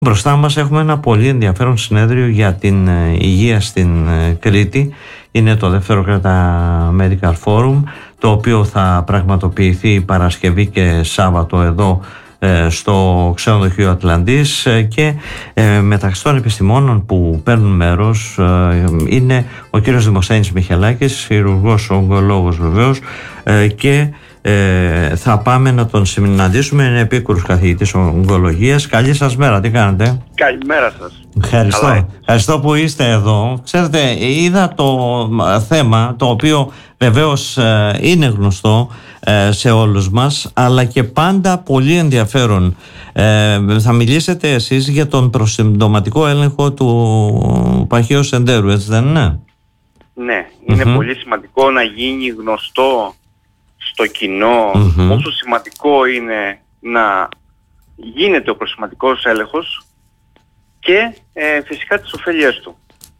Μπροστά μας έχουμε ένα πολύ ενδιαφέρον συνέδριο για την υγεία στην Κρήτη. Είναι το δεύτερο Κρήτα Medical Forum, το οποίο θα πραγματοποιηθεί Παρασκευή και Σάββατο εδώ στο Ξενοδοχείο Ατλαντής, και μεταξύ των επιστημόνων που παίρνουν μέρος είναι ο κύριος Δημοσθένης Μιχελάκης, χειρουργός ογκολόγος βεβαίως, και θα πάμε να τον συναντήσουμε. Είναι επίκουρος καθηγητής ογκολογίας. Καλή σας μέρα, τι κάνετε? Καλημέρα σας. Ευχαριστώ που είστε εδώ. Ξέρετε, είδα το θέμα, το οποίο βεβαίως είναι γνωστό σε όλους μας, αλλά και πάντα πολύ ενδιαφέρον. Θα μιλήσετε εσείς για τον προσυμπτωματικό έλεγχο του παχαίου σεντέρου, έτσι δεν είναι? Ναι, είναι πολύ σημαντικό να γίνει γνωστό στο κοινό πόσο σημαντικό είναι να γίνεται ο προσυμπτωματικός έλεγχος και φυσικά τις ωφέλειες του.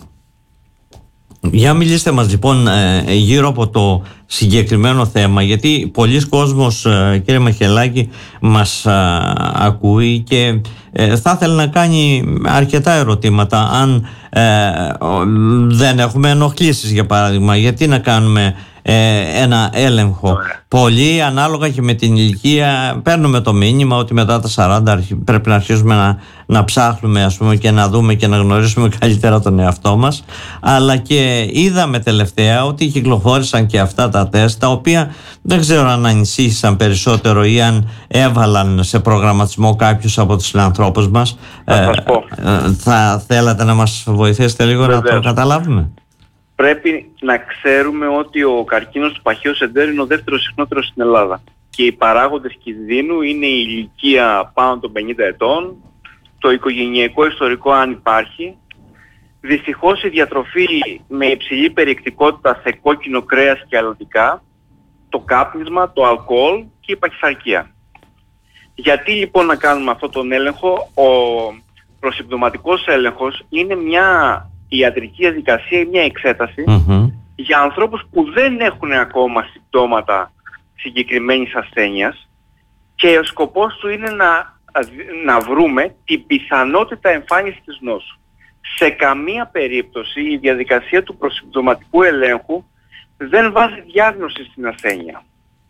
Για μιλήστε μας λοιπόν γύρω από το συγκεκριμένο θέμα, γιατί πολλοί κόσμος, κύριε Μιχελάκη, μας ακούει και θα ήθελε να κάνει αρκετά ερωτήματα. Αν δεν έχουμε ενοχλήσεις, για παράδειγμα, γιατί να κάνουμε ένα έλεγχο? Πολύ ανάλογα και με την ηλικία παίρνουμε το μήνυμα ότι μετά τα 40 πρέπει να αρχίσουμε να ψάχνουμε, ας πούμε, και να δούμε και να γνωρίσουμε καλύτερα τον εαυτό μας. Αλλά και είδαμε τελευταία ότι κυκλοφόρησαν και αυτά τα τεστ, τα οποία δεν ξέρω αν ανησύχησαν περισσότερο ή αν έβαλαν σε προγραμματισμό κάποιους από τους συνανθρώπους μας. Θα θέλατε να μας βοηθήσετε λίγο? Βεβαίως. Να το καταλάβουμε. Πρέπει να ξέρουμε ότι ο καρκίνος του παχαίου σεντέρου είναι ο δεύτερος συχνότερος στην Ελλάδα. Και οι παράγοντες κινδύνου είναι η ηλικία πάνω των 50 ετών, το οικογενειακό ιστορικό αν υπάρχει, δυστυχώς η διατροφή με υψηλή περιεκτικότητα σε κόκκινο κρέας και αλατικά, το κάπνισμα, το αλκοόλ και η παχυσαρκία. Γιατί λοιπόν να κάνουμε αυτόν τον έλεγχο? Ο προσυμπτωματικός έλεγχος είναι μια ιατρική διαδικασία, μια εξέταση για ανθρώπους που δεν έχουν ακόμα συμπτώματα συγκεκριμένης ασθένειας, και ο σκοπός του είναι να βρούμε την πιθανότητα εμφάνισης της νόσου. Σε καμία περίπτωση η διαδικασία του προσυμπτωματικού ελέγχου δεν βάζει διάγνωση στην ασθένεια.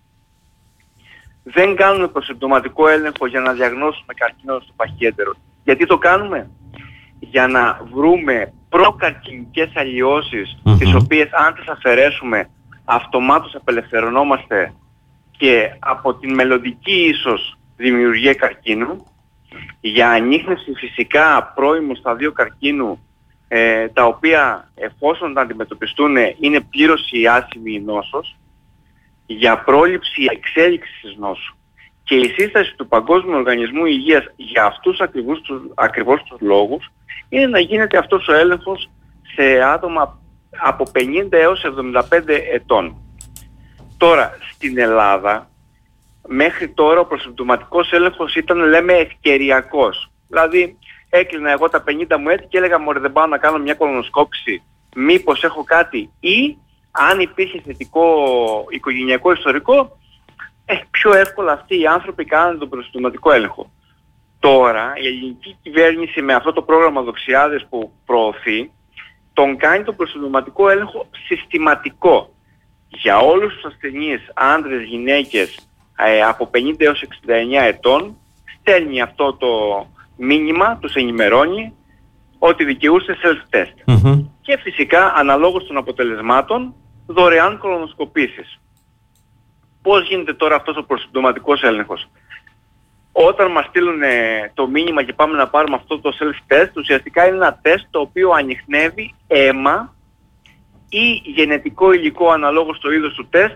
Δεν κάνουμε προσυμπτωματικό έλεγχο για να διαγνώσουμε καρκίνο στο παχιέντερο. Γιατί το κάνουμε? Για να βρούμε προκαρκινικές αλλοιώσεις, τις οποίες αν τις αφαιρέσουμε αυτομάτως απελευθερωνόμαστε και από την μελλοντική ίσως δημιουργία καρκίνου, για ανίχνευση φυσικά πρώιμου σταδίου καρκίνου, τα οποία εφόσον τα αντιμετωπιστούν είναι πλήρως η άσημη νόσος, για πρόληψη εξέλιξης της νόσου. Και η σύσταση του Παγκόσμιου Οργανισμού Υγείας για αυτούς ακριβώς τους λόγους είναι να γίνεται αυτός ο έλεγχος σε άτομα από 50 έως 75 ετών. Τώρα, στην Ελλάδα, μέχρι τώρα ο προσυμπτωματικός έλεγχος ήταν, λέμε, ευκαιριακός. Δηλαδή, έκλεινα εγώ τα 50 μου έτη και έλεγα, μωρέ, δεν πάω να κάνω μια κολονοσκόπηση, μήπως έχω κάτι, ή αν υπήρχε θετικό οικογενειακό ιστορικό, πιο εύκολα αυτοί οι άνθρωποι κάνουν τον προσυμπτωματικό έλεγχο. Τώρα η ελληνική κυβέρνηση με αυτό το πρόγραμμα Δοξιάδες που προωθεί, τον κάνει τον προσυμπτωματικό έλεγχο συστηματικό για όλους τους ασθενείς, άντρες, γυναίκες, από 50 έως 69 ετών. Στέλνει αυτό το μήνυμα, τους ενημερώνει ότι δικαιούσε self-test. Και φυσικά αναλόγως των αποτελεσμάτων δωρεάν κολονοσκοπήσεις. Πώς γίνεται τώρα αυτός ο προσυμπτωματικός έλεγχος? Όταν μας στείλουν το μήνυμα και πάμε να πάρουμε αυτό το self-test, ουσιαστικά είναι ένα τεστ το οποίο ανιχνεύει αίμα ή γενετικό υλικό αναλόγως στο είδος του τεστ,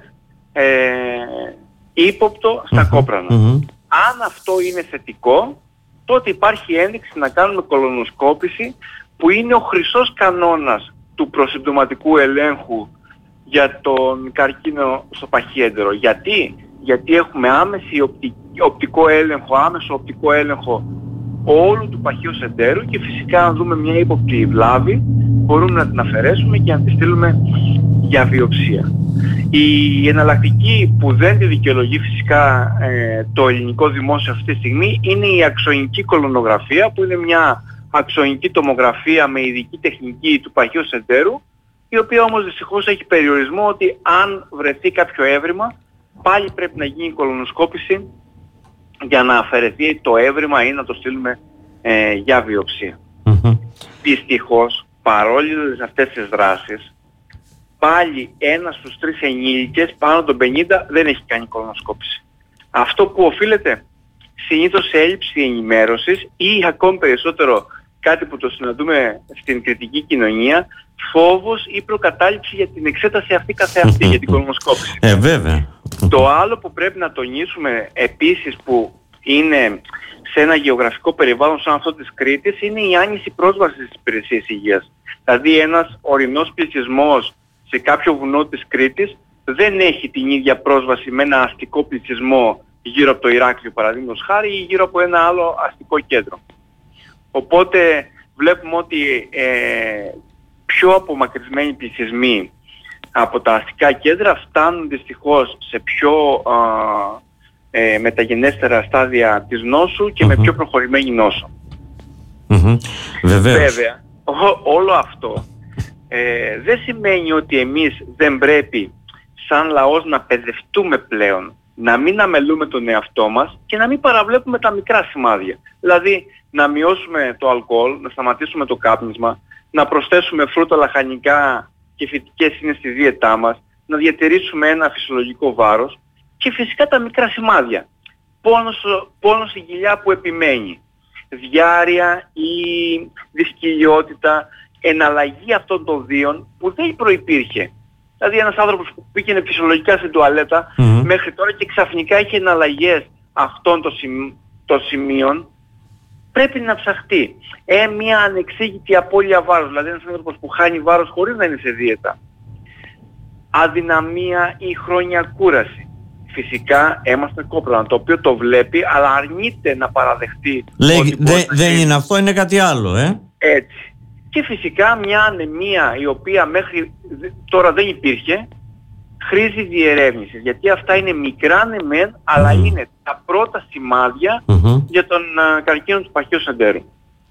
ύποπτο στα κόπρανα. Αν αυτό είναι θετικό, τότε υπάρχει ένδειξη να κάνουμε κολονοσκόπηση, που είναι ο χρυσός κανόνας του προσυμπτωματικού ελέγχου για τον καρκίνο στο παχιέντερο. Γιατί έχουμε άμεσο οπτικό έλεγχο όλου του παχαίου σεντέρου, και φυσικά αν δούμε μια ύποπτη βλάβη μπορούμε να την αφαιρέσουμε και να τη στείλουμε για βιοψία. Η εναλλακτική που δεν τη δικαιολογεί φυσικά το ελληνικό δημόσιο αυτή τη στιγμή είναι η αξοϊνική κολονογραφία, που είναι μια αξοϊνική τομογραφία με ειδική τεχνική του παχαίου σεντέρου, η οποία όμως δυστυχώς έχει περιορισμό ότι αν βρεθεί κάποιο έβριμα πάλι πρέπει να γίνει κολονοσκόπηση για να αφαιρεθεί το έβριμα ή να το στείλουμε για βιοψία. Δυστυχώς, παρόλες αυτές τις δράσεις, πάλι ένας στους 3 ενήλικες πάνω των 50 δεν έχει κάνει κολονοσκόπηση. Αυτό που οφείλεται συνήθως σε έλλειψη ενημέρωσης ή ακόμη περισσότερο κάτι που το συναντούμε στην κριτική κοινωνία, φόβος ή προκατάληψη για την εξέταση αυτή καθεαυτή, για την κολονοσκόπηση. Βέβαια. Το άλλο που πρέπει να τονίσουμε επίσης, που είναι σε ένα γεωγραφικό περιβάλλον σαν αυτό της Κρήτης, είναι η άνηση πρόσβαση στις υπηρεσίες υγείας. Δηλαδή ένας ορεινός πληθυσμός σε κάποιο βουνό της Κρήτης δεν έχει την ίδια πρόσβαση με ένα αστικό πληθυσμό γύρω από το Ηράκλειο, παραδείγματος χάρη, ή γύρω από ένα άλλο αστικό κέντρο. Οπότε βλέπουμε ότι πιο απομακρυσμένοι πληθυσμοί από τα αστικά κέντρα φτάνουν δυστυχώς σε πιο μεταγενέστερα στάδια της νόσου και με πιο προχωρημένη νόσο. Βέβαια, όλο αυτό δεν σημαίνει ότι εμείς δεν πρέπει σαν λαός να παιδευτούμε πλέον, να μην αμελούμε τον εαυτό μας και να μην παραβλέπουμε τα μικρά σημάδια. Δηλαδή να μειώσουμε το αλκοόλ, να σταματήσουμε το κάπνισμα, να προσθέσουμε φρούτα, λαχανικά και φυτικές είναι στη δίαιτά μας, να διατηρήσουμε ένα φυσιολογικό βάρος και φυσικά τα μικρά σημάδια. Πόνος στη κοιλιά που επιμένει, διάρρεια ή δυσκολιότητα, εναλλαγή αυτών των δύο που δεν προϋπήρχε. Δηλαδή ένας άνθρωπος που πήγαινε φυσιολογικά στην τουαλέτα μέχρι τώρα και ξαφνικά έχει εναλλαγές αυτών των σημείων, πρέπει να ψαχτεί. Μια ανεξήγητη απώλεια βάρους, δηλαδή ένας άνθρωπος που χάνει βάρος χωρίς να είναι σε δίαιτα. Αδυναμία ή χρόνια κούραση. Φυσικά έμαστε κόπλανα, το οποίο το βλέπει αλλά αρνείται να παραδεχτεί. Λέει δεν είναι αυτό, είναι κάτι άλλο. Έτσι. Και φυσικά μια ανεμία η οποία μέχρι τώρα δεν υπήρχε, χρήζει διερεύνησης, γιατί αυτά είναι μικρά ναι μεν, αλλά είναι τα πρώτα σημάδια για τον καρκίνο του παχαίου σεντέρου.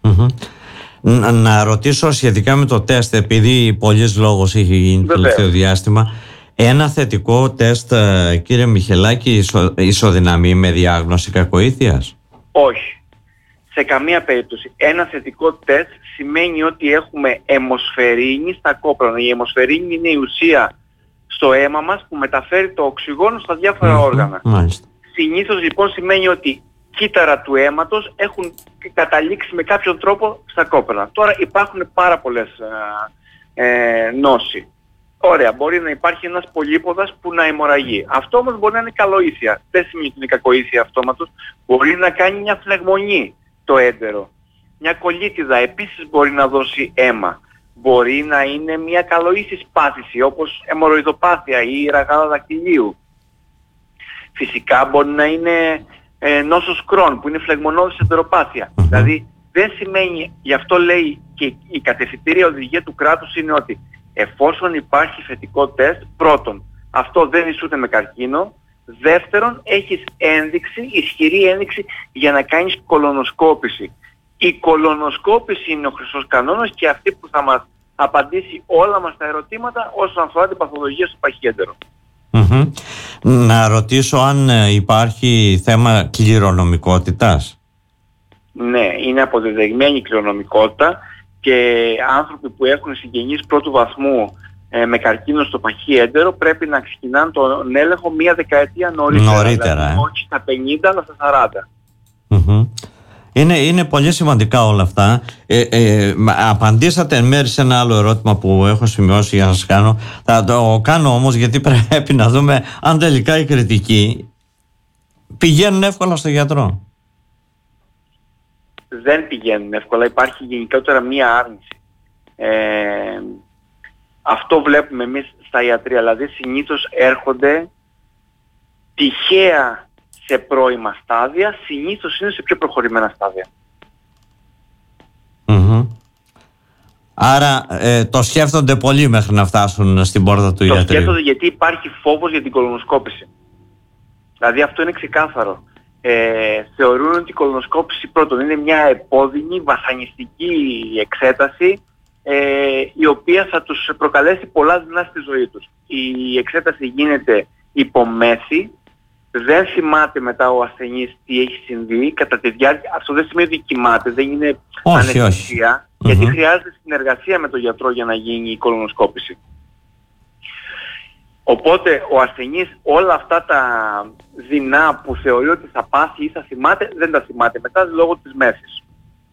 Να ρωτήσω σχετικά με το τεστ, επειδή πολλής λόγος έχει γίνει το τελευταίο διάστημα. Ένα θετικό τεστ, κύριε Μιχελάκη, ισοδυναμεί με διάγνωση κακοήθειας? Όχι. Σε καμία περίπτωση. Ένα θετικό τεστ σημαίνει ότι έχουμε αιμοσφαιρίνη στα κόπρανα. Η αιμοσφαιρίνη είναι η ουσία στο αίμα μας που μεταφέρει το οξυγόνο στα διάφορα όργανα. Συνήθως λοιπόν σημαίνει ότι κύτταρα του αίματος έχουν καταλήξει με κάποιον τρόπο στα κόπρανα. Τώρα υπάρχουν πάρα πολλές νόσοι. Ωραία, μπορεί να υπάρχει ένας πολύποδας που να αιμορραγεί. Αυτό όμως μπορεί να είναι καλοήθεια. Δεν σημαίνει ότι είναι κακοήθεια αυτόματος. Μπορεί να κάνει μια φλεγμονή το έντερο. Μια κολλίτιδα επίσης μπορεί να δώσει αίμα. Μπορεί να είναι μια καλοήθης πάθηση όπως αιμορροειδοπάθεια ή ραγάδα δακτυλίου. Φυσικά μπορεί να είναι νόσος Κρόν που είναι φλεγμονώδης εντεροπάθεια. Δηλαδή δεν σημαίνει, γι' αυτό λέει και η κατευθυντήρια οδηγία του κράτους είναι ότι εφόσον υπάρχει θετικό τεστ, πρώτον, αυτό δεν ισούται με καρκίνο. Δεύτερον, έχεις ένδειξη, ισχυρή ένδειξη για να κάνεις κολονοσκόπηση. Η κολονοσκόπηση είναι ο χρυσός κανόνας και αυτή που θα μας απαντήσει όλα μας τα ερωτήματα όσον αφορά την παθολογία στο παχιέντερο. Να ρωτήσω αν υπάρχει θέμα κληρονομικότητας. Ναι, είναι αποδεδειγμένη κληρονομικότητα και άνθρωποι που έχουν συγγενείς πρώτου βαθμού με καρκίνο στο παχιέντερο πρέπει να ξεκινάνε τον έλεγχο μία δεκαετία νωρίτερα. Δηλαδή, όχι στα 50 αλλά στα 40. Είναι πολύ σημαντικά όλα αυτά. Απαντήσατε εν μέρει σε ένα άλλο ερώτημα που έχω σημειώσει για να σας κάνω. Θα το κάνω όμως γιατί πρέπει να δούμε αν τελικά οι κριτικοί πηγαίνουν εύκολα στο γιατρό. Δεν πηγαίνουν εύκολα. Υπάρχει γενικότερα μία άρνηση. Αυτό βλέπουμε εμείς στα ιατρία. Δηλαδή συνήθως έρχονται τυχαία σε πρώιμα στάδια, συνήθως είναι σε πιο προχωρημένα στάδια. Άρα το σκέφτονται πολύ μέχρι να φτάσουν στην πόρτα του ιατρείου. Το σκέφτονται γιατί υπάρχει φόβος για την κολονοσκόπηση. Δηλαδή αυτό είναι ξεκάθαρο. Θεωρούν ότι η κολονοσκόπηση πρώτον είναι μια επώδυνη, βασανιστική εξέταση η οποία θα τους προκαλέσει πολλά δεινά στη ζωή τους. Η εξέταση γίνεται υπομέθη, δεν θυμάται μετά ο ασθενής τι έχει συμβεί κατά τη διάρκεια. Αυτό δεν σημαίνει ότι κοιμάται, δεν είναι αναισθησία, γιατί χρειάζεται συνεργασία με τον γιατρό για να γίνει η κολονοσκόπηση. Οπότε ο ασθενής όλα αυτά τα δεινά που θεωρεί ότι θα πάθει ή θα θυμάται, δεν τα θυμάται μετά λόγω της μέθης.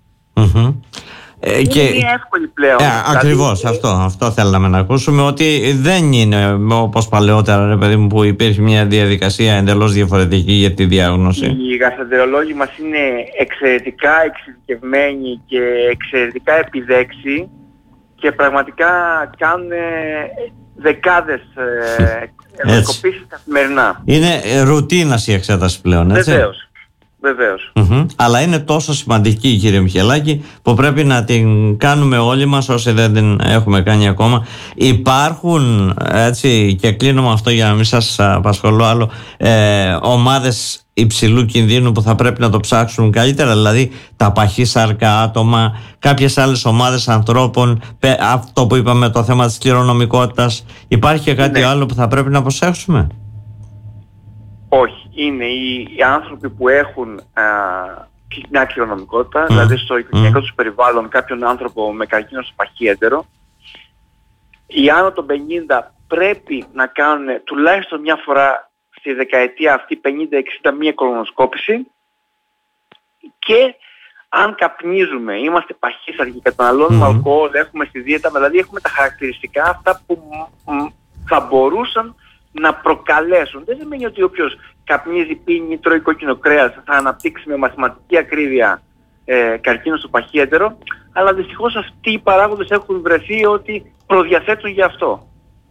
Είναι μια εύκολη πλέον. Ακριβώς, αυτό θέλαμε να ακούσουμε, ότι δεν είναι όπως παλαιότερα, ρε παιδί μου, που υπήρχε μια διαδικασία εντελώς διαφορετική για τη διάγνωση. Οι γαστρεντερολόγοι μας είναι εξαιρετικά εξειδικευμένοι και εξαιρετικά επιδέξιοι και πραγματικά κάνουν δεκάδες ενδοσκοπήσεις καθημερινά. Είναι ρουτίνας η εξέταση πλέον, έτσι. Βεβαίως. Αλλά είναι τόσο σημαντική, κύριε Μιχελάκη, που πρέπει να την κάνουμε όλοι μας όσοι δεν την έχουμε κάνει ακόμα. Υπάρχουν, έτσι, και κλείνω με αυτό για να μην σας απασχολώ άλλο, ομάδες υψηλού κινδύνου που θα πρέπει να το ψάξουν καλύτερα, δηλαδή τα παχύσαρκα άτομα, κάποιες άλλες ομάδες ανθρώπων, αυτό που είπαμε, το θέμα της κληρονομικότητας. Υπάρχει και κάτι άλλο που θα πρέπει να προσέξουμε? Όχι. Είναι οι άνθρωποι που έχουν μια κληρονομικότητα, δηλαδή στο οικογενειακό τους περιβάλλον κάποιον άνθρωπο με καρκίνο στο παχύεντερο. Οι άνω των 50 πρέπει να κάνουν τουλάχιστον μια φορά στη δεκαετία αυτή, 50-60, μια κολονοσκόπηση, και αν καπνίζουμε, είμαστε παχύσαρκοι, καταναλώνουμε αλκοόλ, έχουμε στη δίαιτα, δηλαδή έχουμε τα χαρακτηριστικά αυτά που θα μπορούσαν να προκαλέσουν. Δεν σημαίνει ότι όποιος καπνίζει, πίνει, τρώει κόκκινο κρέας θα αναπτύξει με μαθηματική ακρίβεια καρκίνο στο παχύεντερο, αλλά δυστυχώς αυτοί οι παράγοντες έχουν βρεθεί ότι προδιαθέτουν γι' αυτό.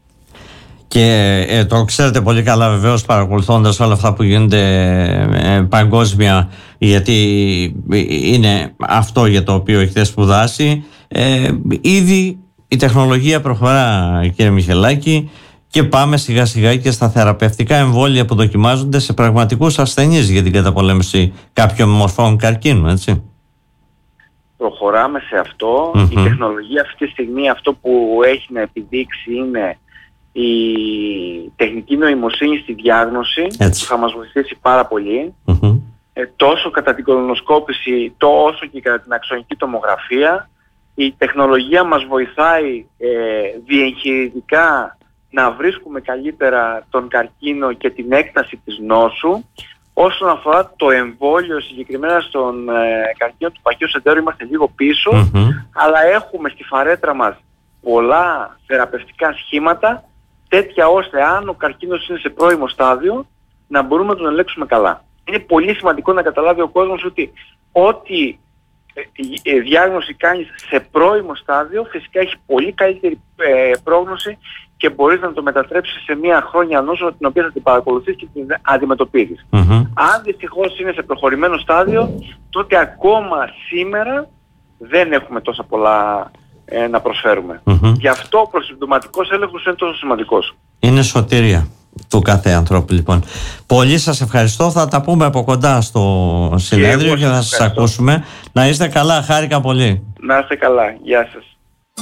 Και το ξέρετε πολύ καλά, βεβαίως, παρακολουθώντας όλα αυτά που γίνονται παγκόσμια, γιατί είναι αυτό για το οποίο έχετε σπουδάσει. Ήδη η τεχνολογία προχωρά, κύριε Μιχελάκη, και πάμε σιγά σιγά και στα θεραπευτικά εμβόλια που δοκιμάζονται σε πραγματικούς ασθενείς για την καταπολέμηση κάποιων μορφών καρκίνου, έτσι. Προχωράμε σε αυτό. Η τεχνολογία αυτή τη στιγμή, αυτό που έχει να επιδείξει είναι η τεχνική νοημοσύνη στη διάγνωση, που θα μας βοηθήσει πάρα πολύ, τόσο κατά την κολονοσκόπηση, όσο και κατά την αξονική τομογραφία. Η τεχνολογία μας βοηθάει διεγχειρητικά να βρίσκουμε καλύτερα τον καρκίνο και την έκταση της νόσου. Όσον αφορά το εμβόλιο, συγκεκριμένα στον καρκίνο του παχαίου εντερού, είμαστε λίγο πίσω, αλλά έχουμε στη φαρέτρα μας πολλά θεραπευτικά σχήματα, τέτοια ώστε αν ο καρκίνος είναι σε πρώιμο στάδιο, να μπορούμε να τον ελέγξουμε καλά. Είναι πολύ σημαντικό να καταλάβει ο κόσμος ότι ό,τι διάγνωση κάνεις σε πρώιμο στάδιο, φυσικά έχει πολύ καλύτερη πρόγνωση και μπορείς να το μετατρέψεις σε μια χρόνια νόσο την οποία θα την παρακολουθείς και την αντιμετωπίζεις. Αν δυστυχώς είναι σε προχωρημένο στάδιο, τότε ακόμα σήμερα δεν έχουμε τόσα πολλά να προσφέρουμε. Γι' αυτό ο προσυμπτωματικός έλεγχος είναι τόσο σημαντικός. Είναι σωτηρία του κάθε ανθρώπου, λοιπόν. Πολύ σας ευχαριστώ. Θα τα πούμε από κοντά στο συνέδριο και θα σας ακούσουμε. Να είστε καλά. Χάρηκα πολύ. Να είστε καλά. Γεια σας.